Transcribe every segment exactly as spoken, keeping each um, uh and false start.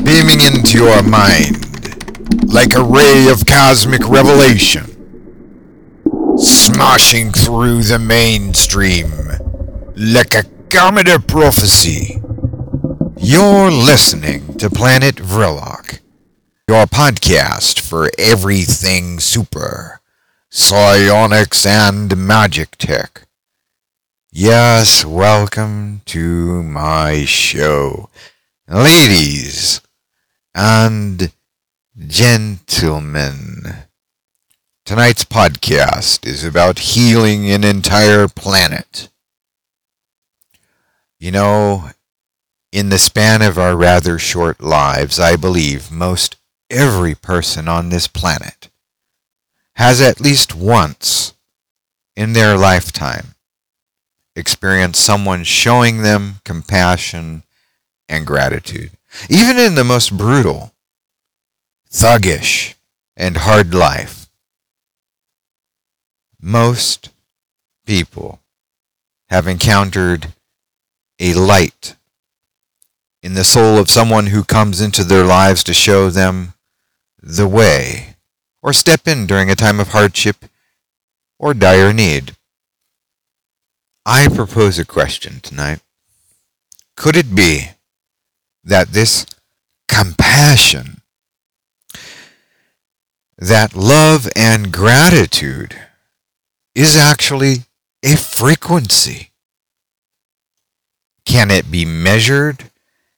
beaming into your mind like a ray of cosmic revelation, smashing through the mainstream like a comet of prophecy. You're listening to Planet Vrilok, your podcast for everything super, psionics, and magic tech. Yes, welcome to my show, ladies and gentlemen. Tonight's podcast is about healing an entire planet. You know, in the span of our rather short lives, I believe most every person on this planet has at least once in their lifetime experienced someone showing them compassion and gratitude. Even in the most brutal, thuggish, and hard life, most people have encountered a light in the soul of someone who comes into their lives to show them the way, or step in during a time of hardship or dire need. I propose a question tonight. Could it be that this compassion, that love and gratitude is actually a frequency? Can it be measured?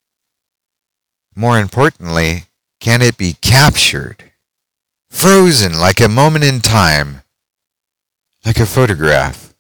More importantly, can it be captured, frozen like a moment in time, like a photograph?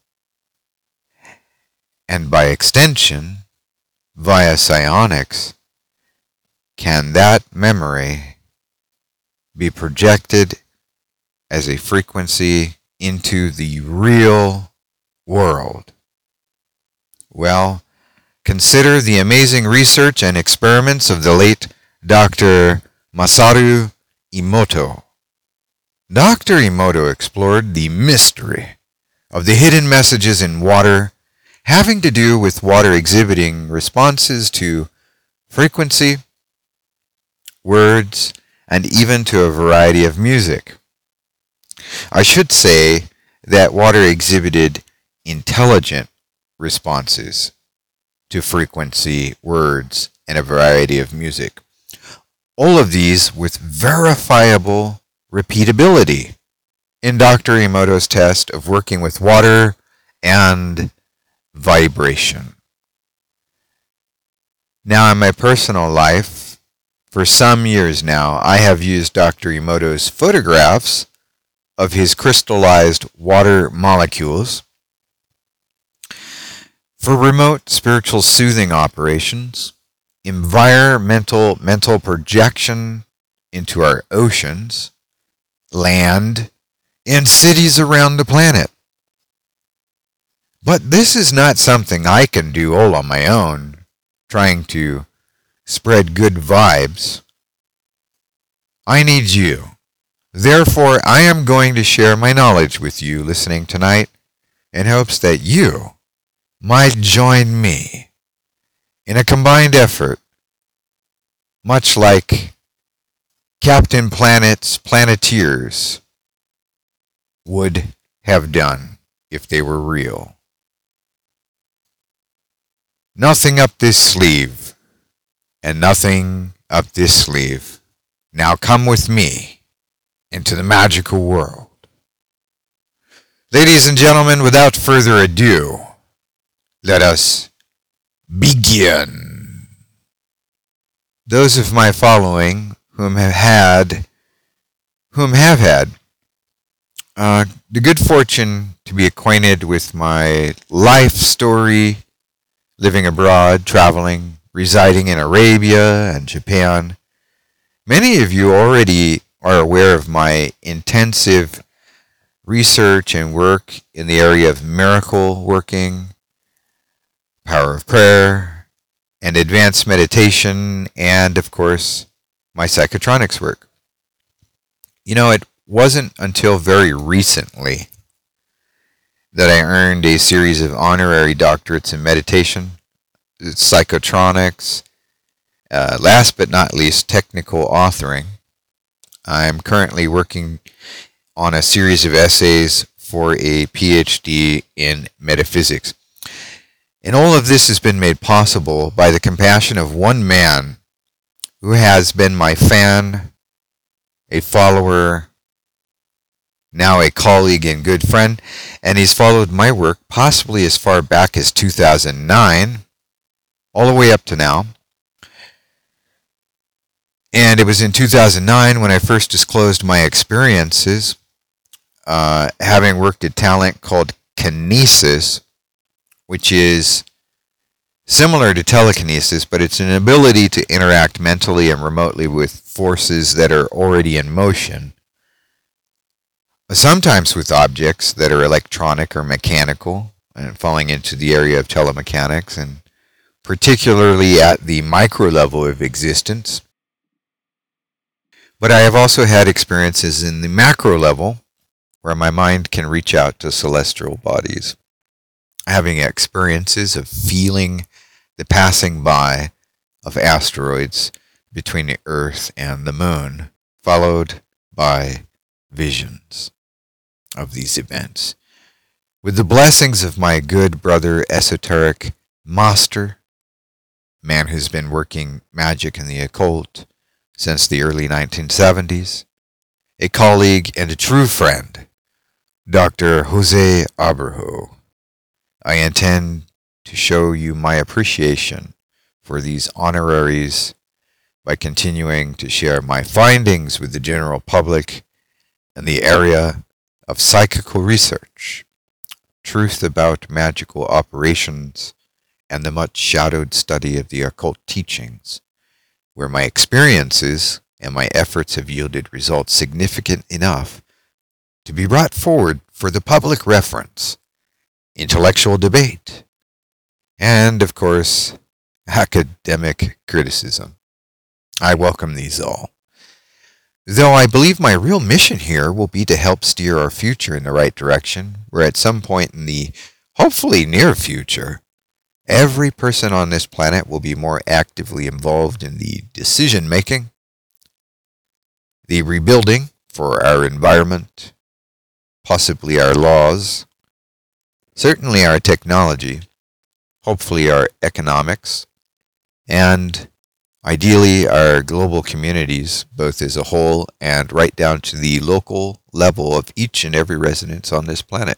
And by extension, via psionics, can that memory be projected as a frequency into the real world? Well, consider the amazing research and experiments of the late Doctor Masaru Emoto. Doctor Emoto explored the mystery of the hidden messages in water having to do with water exhibiting responses to frequency, words, and even to a variety of music. I should say that water exhibited intelligent responses to frequency, words, and a variety of music. All of these with verifiable repeatability in Doctor Emoto's test of working with water and vibration. Now, in my personal life, for some years now, I have used Doctor Emoto's photographs of his crystallized water molecules for remote spiritual soothing operations, environmental mental projection into our oceans, land, and cities around the planet. But this is not something I can do all on my own, trying to spread good vibes. I need you. Therefore, I am going to share my knowledge with you listening tonight in hopes that you might join me in a combined effort, much like Captain Planet's Planeteers would have done if they were real. Nothing up this sleeve, and nothing up this sleeve. Now come with me into the magical world. Ladies and gentlemen, without further ado, let us begin. Those of my following whom have had, whom have had uh, the good fortune to be acquainted with my life story, living abroad, traveling, residing in Arabia and Japan. Many of you already are aware of my intensive research and work in the area of miracle working, power of prayer, and advanced meditation, and of course, my psychotronics work. You know, it wasn't until very recently that I earned a series of honorary doctorates in meditation, psychotronics, Uh, last but not least, technical authoring. I'm currently working on a series of essays for a PhD in metaphysics. And all of this has been made possible by the compassion of one man who has been my fan, a follower, now a colleague and good friend, and he's followed my work possibly as far back as two thousand nine, all the way up to now. And it was in two thousand nine when I first disclosed my experiences, uh, having worked a talent called kinesis, which is similar to telekinesis, but it's an ability to interact mentally and remotely with forces that are already in motion, sometimes with objects that are electronic or mechanical, and falling into the area of telemechanics, and particularly at the micro level of existence. But I have also had experiences in the macro level, where my mind can reach out to celestial bodies, having experiences of feeling the passing by of asteroids between the Earth and the Moon, followed by visions of these events. With the blessings of my good brother, esoteric master, man who's been working magic in the occult since the early nineteen seventies, a colleague and a true friend, Doctor Jose Abreu, I intend to show you my appreciation for these honoraries by continuing to share my findings with the general public in the area of psychical research, truth about magical operations, and the much shadowed study of the occult teachings, where my experiences and my efforts have yielded results significant enough to be brought forward for the public reference, intellectual debate, and, of course, academic criticism. I welcome these all. Though I believe my real mission here will be to help steer our future in the right direction, where at some point in the hopefully near future, every person on this planet will be more actively involved in the decision-making, the rebuilding for our environment, possibly our laws, certainly our technology, hopefully our economics, and ideally our global communities, both as a whole and right down to the local level of each and every residence on this planet.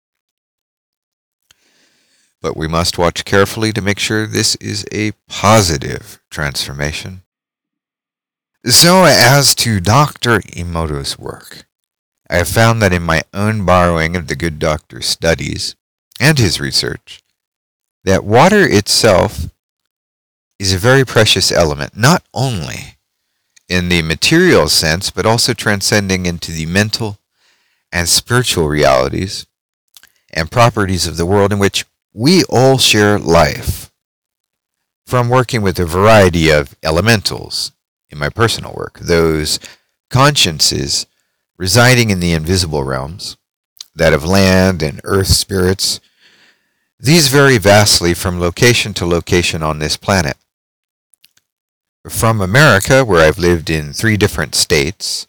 But we must watch carefully to make sure this is a positive transformation. So as to Doctor Emoto's work, I have found that in my own borrowing of the good doctor's studies and his research, that water itself is a very precious element, not only in the material sense, but also transcending into the mental and spiritual realities and properties of the world in which we all share life. From working with a variety of elementals in my personal work, those consciences residing in the invisible realms, that of land and earth spirits, these vary vastly from location to location on this planet. From America, where I've lived in three different states,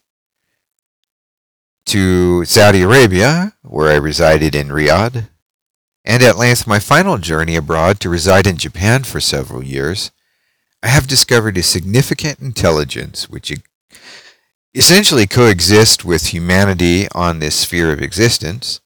to Saudi Arabia, where I resided in Riyadh, and at length my final journey abroad to reside in Japan for several years, I have discovered a significant intelligence which essentially coexists with humanity on this sphere of existence,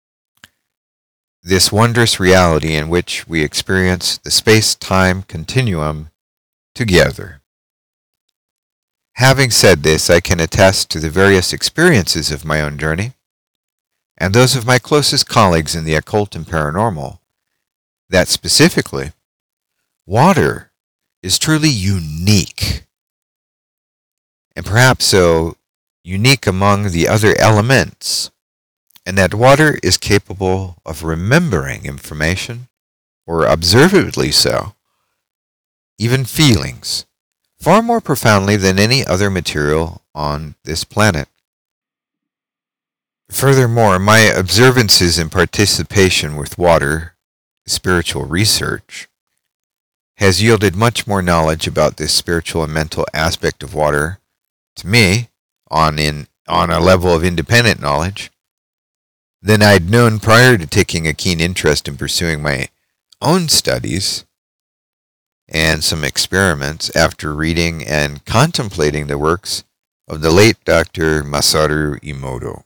this wondrous reality in which we experience the space-time continuum together. Having said this, I can attest to the various experiences of my own journey, and those of my closest colleagues in the occult and paranormal, that specifically, water is truly unique, and perhaps so unique among the other elements, and that water is capable of remembering information, or observably so, even feelings, far more profoundly than any other material on this planet. Furthermore, my observances and participation with water, spiritual research, has yielded much more knowledge about this spiritual and mental aspect of water to me on in on a level of independent knowledge than I'd known prior to taking a keen interest in pursuing my own studies and some experiments after reading and contemplating the works of the late Doctor Masaru Emoto.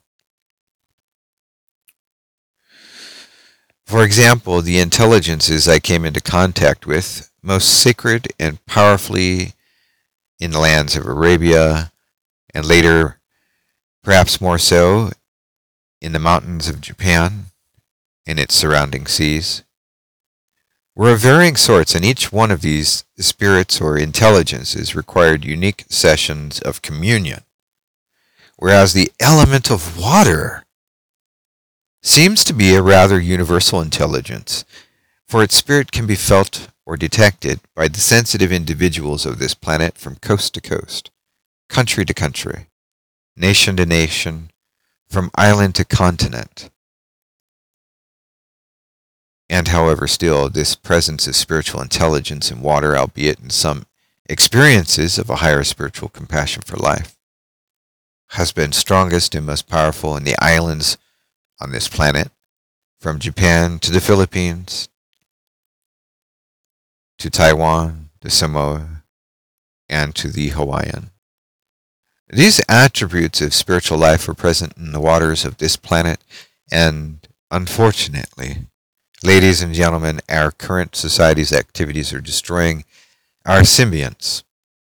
For example, the intelligences I came into contact with, most sacred and powerfully in the lands of Arabia, and later, perhaps more so, in the mountains of Japan and its surrounding seas, were of varying sorts, and each one of these spirits or intelligences required unique sessions of communion, whereas the element of water seems to be a rather universal intelligence, for its spirit can be felt or detected by the sensitive individuals of this planet from coast to coast, country to country, nation to nation, from island to continent. And however, still, this presence of spiritual intelligence in water, albeit in some experiences of a higher spiritual compassion for life, has been strongest and most powerful in the islands on this planet, from Japan to the Philippines, to Taiwan, to Samoa, and to the Hawaiian. These attributes of spiritual life are present in the waters of this planet, and unfortunately, ladies and gentlemen, our current society's activities are destroying our symbionts.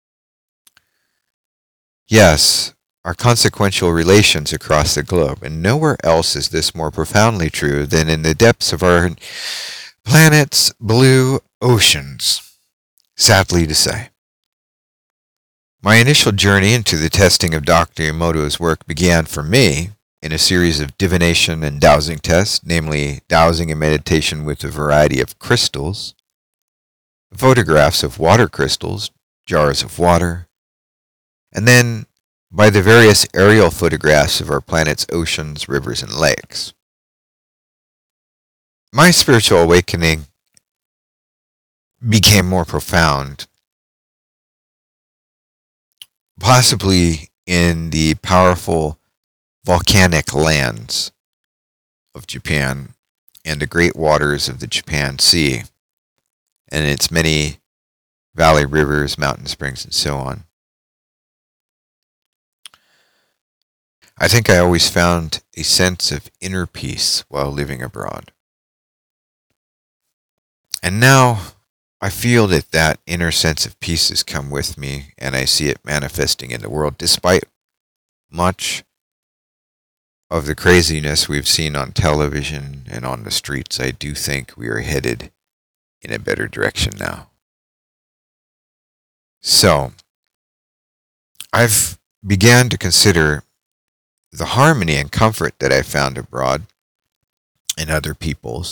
Yes, our consequential relations across the globe, and nowhere else is this more profoundly true than in the depths of our planet's blue oceans, sadly to say. My initial journey into the testing of Doctor Emoto's work began for me in a series of divination and dowsing tests, namely dowsing and meditation with a variety of crystals, photographs of water crystals, jars of water, and then by the various aerial photographs of our planet's oceans, rivers, and lakes. My spiritual awakening became more profound, possibly in the powerful volcanic lands of Japan and the great waters of the Japan Sea and its many valley rivers, mountain springs, and so on. I think I always found a sense of inner peace while living abroad. And now I feel that that inner sense of peace has come with me, and I see it manifesting in the world. Despite much of the craziness we've seen on television and on the streets, I do think we are headed in a better direction now. So, I've began to consider the harmony and comfort that I found abroad in other peoples,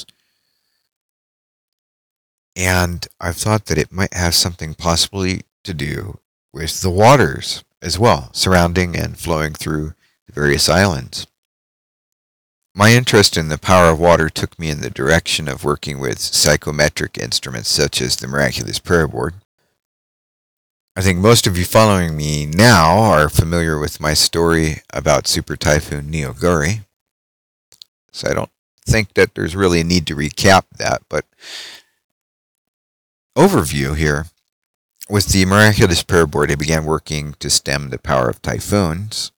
and I've thought that it might have something possibly to do with the waters as well, surrounding and flowing through the various islands. My interest in the power of water took me in the direction of working with psychometric instruments such as the Miraculous Prayer Board. I think most of you following me now are familiar with my story about Super Typhoon Neoguri, so I don't think that there's really a need to recap that, but overview here. With the Miraculous Prayer Board, I began working to stem the power of typhoons,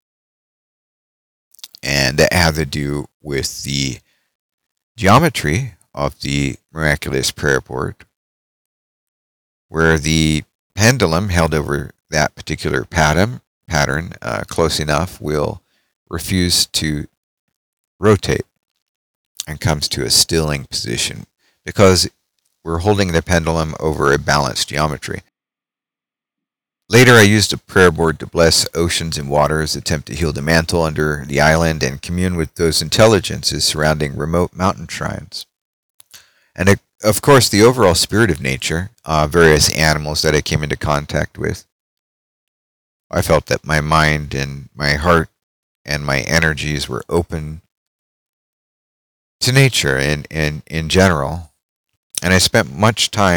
and that had to do with the geometry of the Miraculous Prayer Board, where the pendulum held over that particular pattern, pattern uh, close enough will refuse to rotate and comes to a stilling position because we're holding the pendulum over a balanced geometry. Later, I used a prayer board to bless oceans and waters, attempt to heal the mantle under the island, and commune with those intelligences surrounding remote mountain shrines. And of course, the overall spirit of nature, uh, various animals that I came into contact with. I felt that my mind and my heart and my energies were open to nature in, in, in general. And I spent much time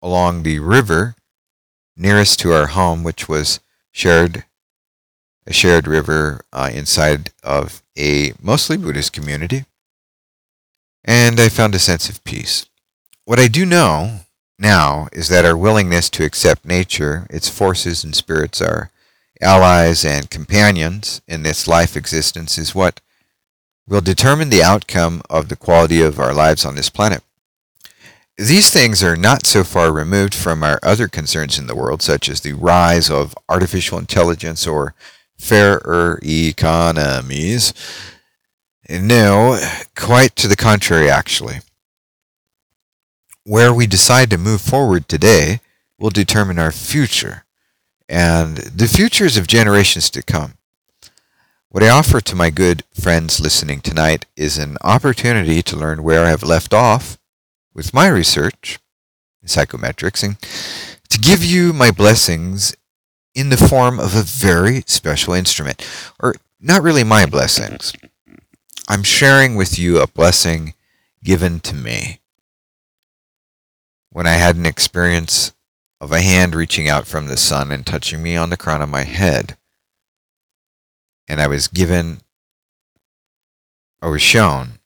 along the river nearest to our home, which was shared a shared river uh, inside of a mostly Buddhist community, and I found a sense of peace. What I do know now is that our willingness to accept nature, its forces and spirits, our allies and companions in this life existence, is what will determine the outcome of the quality of our lives on this planet. These things are not so far removed from our other concerns in the world, such as the rise of artificial intelligence or fairer economies. No, quite to the contrary, actually. Where we decide to move forward today will determine our future and the futures of generations to come. What I offer to my good friends listening tonight is an opportunity to learn where I have left off with my research in psychometrics and to give you my blessings in the form of a very special instrument. Or not really my blessings. I'm sharing with you a blessing given to me when I had an experience of a hand reaching out from the sun and touching me on the crown of my head. And I was given, or was shown,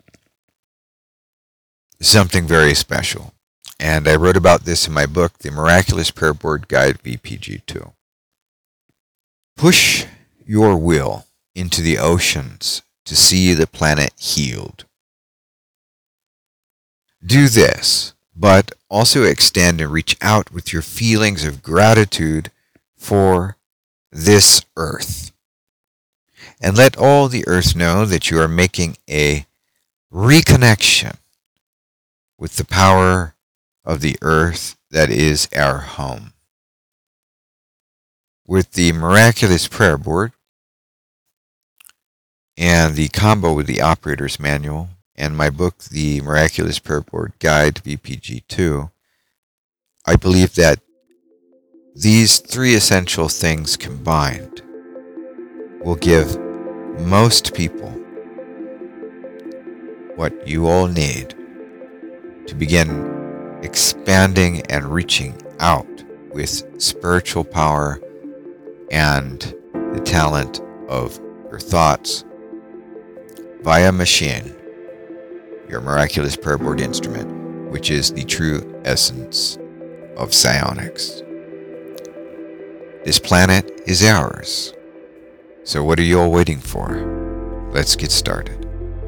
something very special. And I wrote about this in my book, The Miraculous Prayer Board Guide V P G two. Push your will into the oceans to see the planet healed. Do this, but also extend and reach out with your feelings of gratitude for this earth. And let all the earth know that you are making a reconnection with the power of the earth that is our home. With the Miraculous Prayer Board and the combo with the Operator's Manual and my book, The Miraculous Prayer Board Guide V P G two, I believe that these three essential things combined will give most people what you all need to begin expanding and reaching out with spiritual power and the talent of your thoughts via machine, your Miraculous Prayer Board instrument, which is the true essence of psionics. This planet is ours. So what are you all waiting for? Let's get started.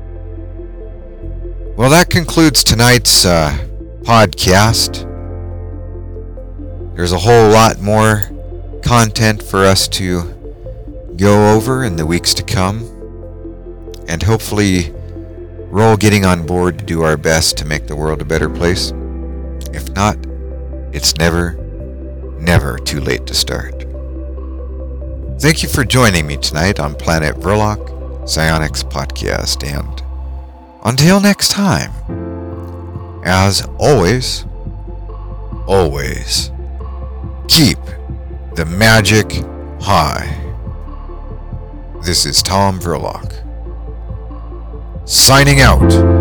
Well, that concludes tonight's uh, podcast. There's a whole lot more content for us to go over in the weeks to come. And hopefully we're all getting on board to do our best to make the world a better place. If not, it's never, never too late to start. Thank you for joining me tonight on Planet Verloc Psionics Podcast, and until next time, as always, always keep the magic high. This is Tom Verloc, signing out.